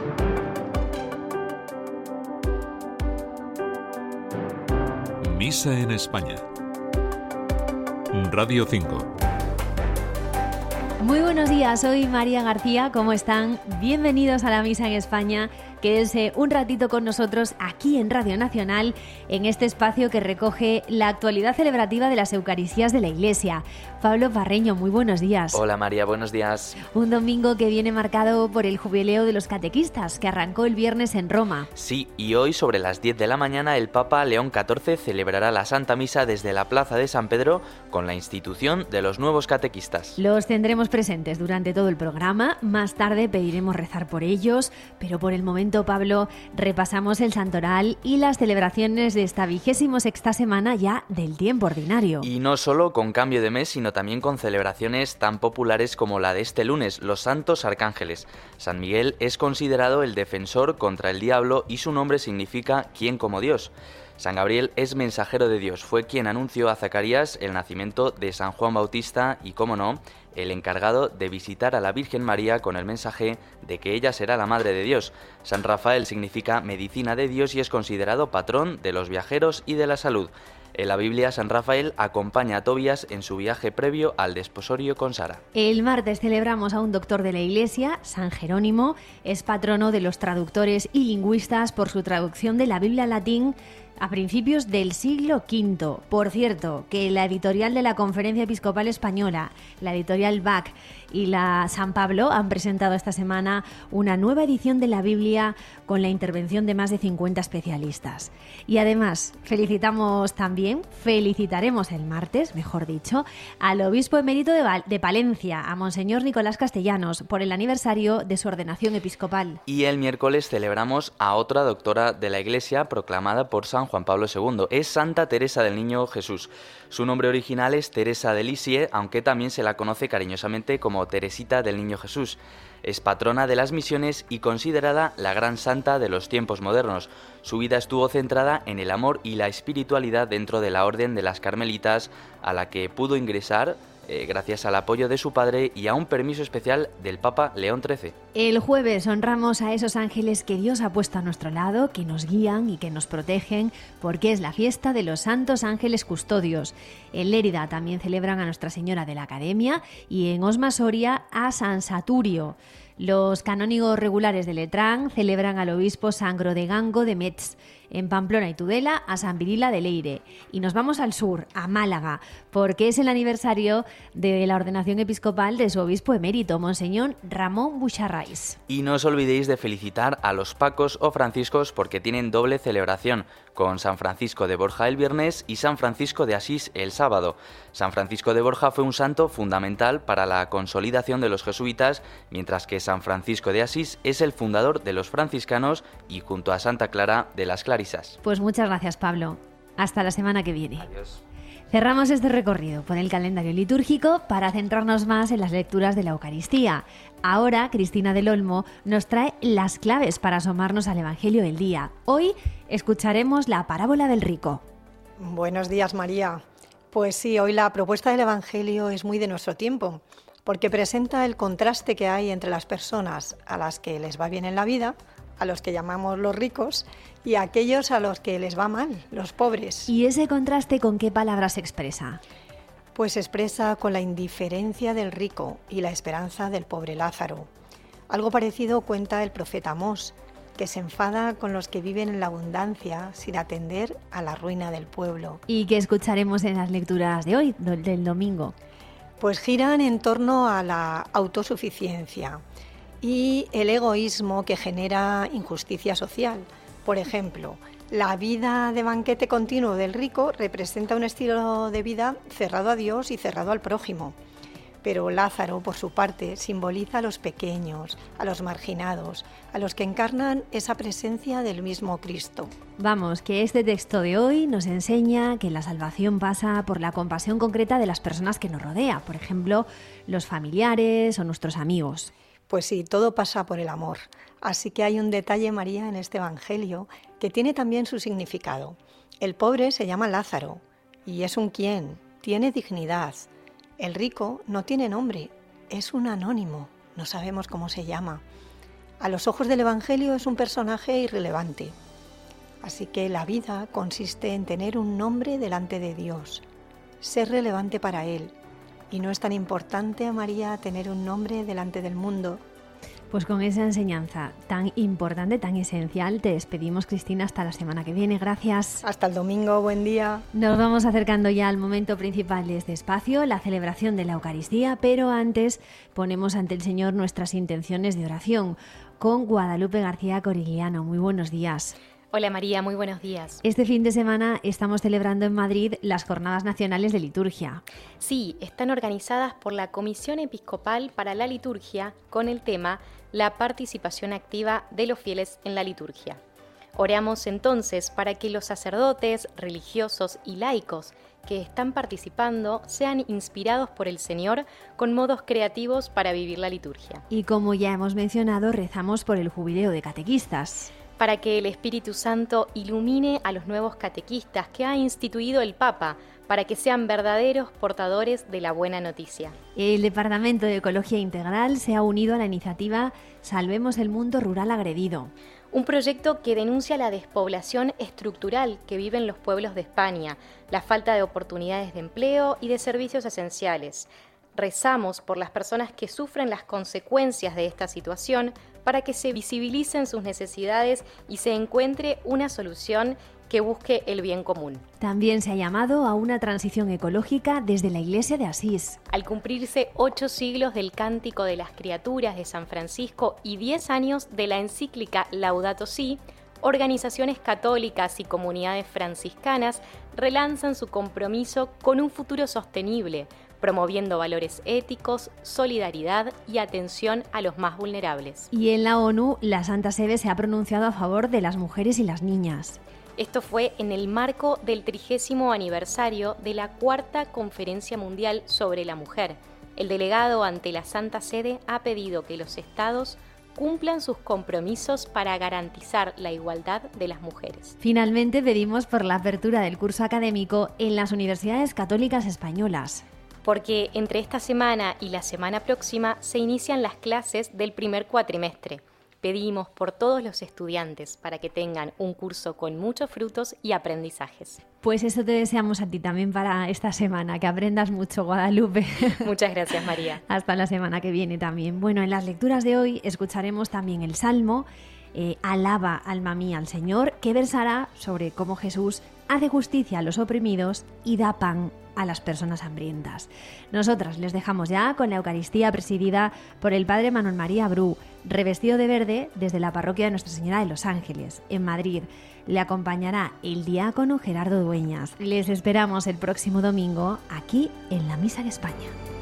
Misa en España. Radio 5. Muy buenos días, soy María García, ¿cómo están? Bienvenidos a la Misa en España. Quédense un ratito con nosotros aquí en Radio Nacional, en este espacio que recoge la actualidad celebrativa de las Eucaristías de la Iglesia. Pablo Parreño, muy buenos días. Hola María, buenos días. Un domingo que viene marcado por el jubileo de los catequistas, que arrancó el viernes en Roma. Sí, y hoy sobre las 10 de la mañana el Papa León XIV celebrará la Santa Misa desde la Plaza de San Pedro con la institución de los nuevos catequistas. Los tendremos presentes durante todo el programa, más tarde pediremos rezar por ellos, pero por el momento, Pablo, repasamos el santoral y las celebraciones de esta 26ª semana ya del tiempo ordinario. Y no solo con cambio de mes, sino también con celebraciones tan populares como la de este lunes, los Santos Arcángeles. San Miguel es considerado el defensor contra el diablo y su nombre significa ¿quién como Dios? San Gabriel es mensajero de Dios, fue quien anunció a Zacarías el nacimiento de San Juan Bautista y, cómo no, el encargado de visitar a la Virgen María con el mensaje de que ella será la Madre de Dios. San Rafael significa medicina de Dios y es considerado patrón de los viajeros y de la salud. En la Biblia, San Rafael acompaña a Tobías en su viaje previo al desposorio con Sara. El martes celebramos a un doctor de la Iglesia, San Jerónimo, es patrono de los traductores y lingüistas por su traducción de la Biblia al latín a principios del siglo V. Por cierto, que la editorial de la Conferencia Episcopal Española, la editorial BAC y la San Pablo han presentado esta semana una nueva edición de la Biblia con la intervención de más de 50 especialistas. Y además felicitaremos el martes, mejor dicho, al obispo emérito de Palencia, a Monseñor Nicolás Castellanos, por el aniversario de su ordenación episcopal. Y el miércoles celebramos a otra doctora de la Iglesia proclamada por San Juan Pablo II. Es Santa Teresa del Niño Jesús. Su nombre original es Teresa de Lisieux, aunque también se la conoce cariñosamente como Teresita del Niño Jesús. Es patrona de las misiones y considerada la gran santa de los tiempos modernos. Su vida estuvo centrada en el amor y la espiritualidad dentro de la Orden de las Carmelitas, a la que pudo ingresar gracias al apoyo de su padre y a un permiso especial del Papa León XIII. El jueves honramos a esos ángeles que Dios ha puesto a nuestro lado, que nos guían y que nos protegen, porque es la fiesta de los Santos Ángeles Custodios. En Lérida también celebran a Nuestra Señora de la Academia y en Osma Soria a San Saturio. Los canónigos regulares de Letrán celebran al obispo San Grodegango de Metz, en Pamplona y Tudela a San Virila de Leire. Y nos vamos al sur, a Málaga, porque es el aniversario de la ordenación episcopal de su obispo emérito, Monseñor Ramón Bucharrais. Y no os olvidéis de felicitar a los Pacos o Franciscos porque tienen doble celebración, con San Francisco de Borja el viernes y San Francisco de Asís el sábado. San Francisco de Borja fue un santo fundamental para la consolidación de los jesuitas, mientras que San Francisco de Asís es el fundador de los franciscanos y junto a Santa Clara de las Clarisas. Pues muchas gracias, Pablo. Hasta la semana que viene. Adiós. Cerramos este recorrido por el calendario litúrgico para centrarnos más en las lecturas de la Eucaristía. Ahora, Cristina del Olmo nos trae las claves para asomarnos al Evangelio del día. Hoy escucharemos la parábola del rico. Buenos días, María. Pues sí, hoy la propuesta del Evangelio es muy de nuestro tiempo, porque presenta el contraste que hay entre las personas a las que les va bien en la vida, a los que llamamos los ricos, y a aquellos a los que les va mal, los pobres. ¿Y ese contraste con qué palabras se expresa? Pues se expresa con la indiferencia del rico y la esperanza del pobre Lázaro. Algo parecido cuenta el profeta Amós, que se enfada con los que viven en la abundancia sin atender a la ruina del pueblo. ¿Y qué escucharemos en las lecturas de hoy, del domingo? Pues giran en torno a la autosuficiencia y el egoísmo que genera injusticia social. Por ejemplo, la vida de banquete continuo del rico representa un estilo de vida cerrado a Dios y cerrado al prójimo. Pero Lázaro, por su parte, simboliza a los pequeños, a los marginados, a los que encarnan esa presencia del mismo Cristo. Vamos, que este texto de hoy nos enseña que la salvación pasa por la compasión concreta de las personas que nos rodea, por ejemplo, los familiares o nuestros amigos. Pues sí, todo pasa por el amor. Así que hay un detalle, María, en este Evangelio que tiene también su significado. El pobre se llama Lázaro y es un quién, tiene dignidad. El rico no tiene nombre, es un anónimo, no sabemos cómo se llama. A los ojos del Evangelio es un personaje irrelevante. Así que la vida consiste en tener un nombre delante de Dios, ser relevante para Él. Y no es tan importante a María tener un nombre delante del mundo. Pues con esa enseñanza tan importante, tan esencial, te despedimos, Cristina, hasta la semana que viene. Gracias. Hasta el domingo, buen día. Nos vamos acercando ya al momento principal de este espacio, la celebración de la Eucaristía, pero antes ponemos ante el Señor nuestras intenciones de oración con Guadalupe García Corigliano. Muy buenos días. Hola María, muy buenos días. Este fin de semana estamos celebrando en Madrid las Jornadas Nacionales de Liturgia. Sí, están organizadas por la Comisión Episcopal para la Liturgia con el tema La participación activa de los fieles en la liturgia. Oramos entonces para que los sacerdotes, religiosos y laicos que están participando sean inspirados por el Señor con modos creativos para vivir la liturgia. Y como ya hemos mencionado, rezamos por el jubileo de catequistas. Para que el Espíritu Santo ilumine a los nuevos catequistas que ha instituido el Papa, para que sean verdaderos portadores de la buena noticia. El Departamento de Ecología Integral se ha unido a la iniciativa Salvemos el Mundo Rural Agredido. Un proyecto que denuncia la despoblación estructural que viven los pueblos de España, la falta de oportunidades de empleo y de servicios esenciales. Rezamos por las personas que sufren las consecuencias de esta situación para que se visibilicen sus necesidades y se encuentre una solución que busque el bien común. También se ha llamado a una transición ecológica desde la Iglesia de Asís. Al cumplirse 8 siglos del Cántico de las Criaturas de San Francisco y 10 años de la encíclica Laudato Si', organizaciones católicas y comunidades franciscanas relanzan su compromiso con un futuro sostenible, promoviendo valores éticos, solidaridad y atención a los más vulnerables. Y en la ONU, la Santa Sede se ha pronunciado a favor de las mujeres y las niñas. Esto fue en el marco del 30º aniversario de la Cuarta Conferencia Mundial sobre la Mujer. El delegado ante la Santa Sede ha pedido que los estados cumplan sus compromisos para garantizar la igualdad de las mujeres. Finalmente, pedimos por la apertura del curso académico en las universidades católicas españolas. Porque entre esta semana y la semana próxima se inician las clases del primer cuatrimestre. Pedimos por todos los estudiantes para que tengan un curso con muchos frutos y aprendizajes. Pues eso te deseamos a ti también para esta semana, que aprendas mucho, Guadalupe. Muchas gracias, María. Hasta la semana que viene también. Bueno, en las lecturas de hoy escucharemos también el Salmo, Alaba, alma mía, al Señor, que versará sobre cómo Jesús hace justicia a los oprimidos y da pan a las personas hambrientas. Nosotras les dejamos ya con la Eucaristía presidida por el Padre Manuel María Bru, revestido de verde desde la parroquia de Nuestra Señora de los Ángeles, en Madrid. Le acompañará el diácono Gerardo Dueñas. Les esperamos el próximo domingo aquí en la Misa de España.